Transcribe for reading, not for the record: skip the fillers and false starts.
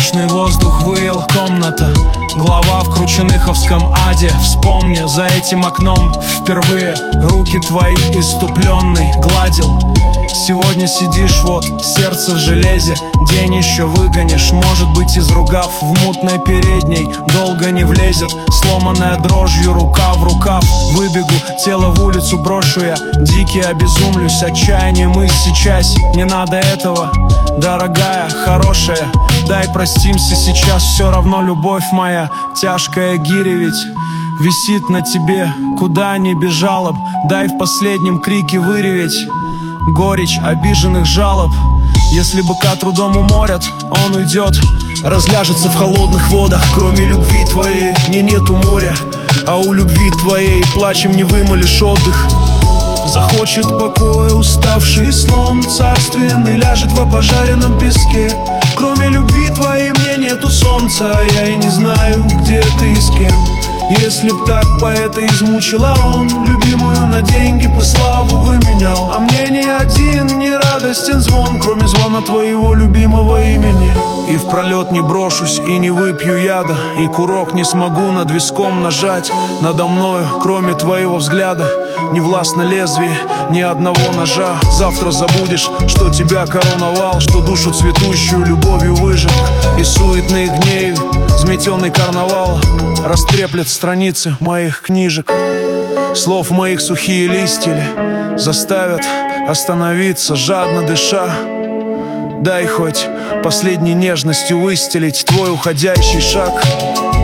Душный воздух выел комната, глава в Крученыховском аде. Вспомни, за этим окном впервые руки твои иступленный гладил. Сегодня сидишь, вот, сердце в железе. День еще выгонишь, может быть, изругав. В мутной передней долго не влезет. Сломанная дрожью рука в рукав. Выбегу, тело в улицу брошу я. Дикий обезумлюсь, отчаянием и сейчас. Не надо этого, дорогая, хорошая. Дай простимся сейчас, все равно любовь моя. Тяжкая гиря ведь висит на тебе, куда ни без жалоб. Дай в последнем крике выреветь горечь обиженных жалоб. Если быка трудом уморят, он уйдет, разляжется в холодных водах. Кроме любви твоей мне нету моря, а у любви твоей плачем не вымолишь отдых. Захочет покоя уставший слон царственный, ляжет в опожаренном песке. Кроме любви твоей мне нету солнца, я и не знаю, где ты и с кем. Если б так поэта измучила он, любимую на деньги по славу выменял. А мне ни один не радостен звон, кроме звона твоего любимого имени. И в пролет не брошусь, и не выпью яда, и курок не смогу над виском нажать. Надо мною, кроме твоего взгляда, не властно лезвие ни одного ножа. Завтра забудешь, что тебя короновал, что душу цветущую любовью выжег. И суетных дней взметенный карнавал растреплет страницы моих книжек. Слов моих сухие листья ли заставят остановиться, жадно дыша. Дай хоть последней нежностью выстелить твой уходящий шаг.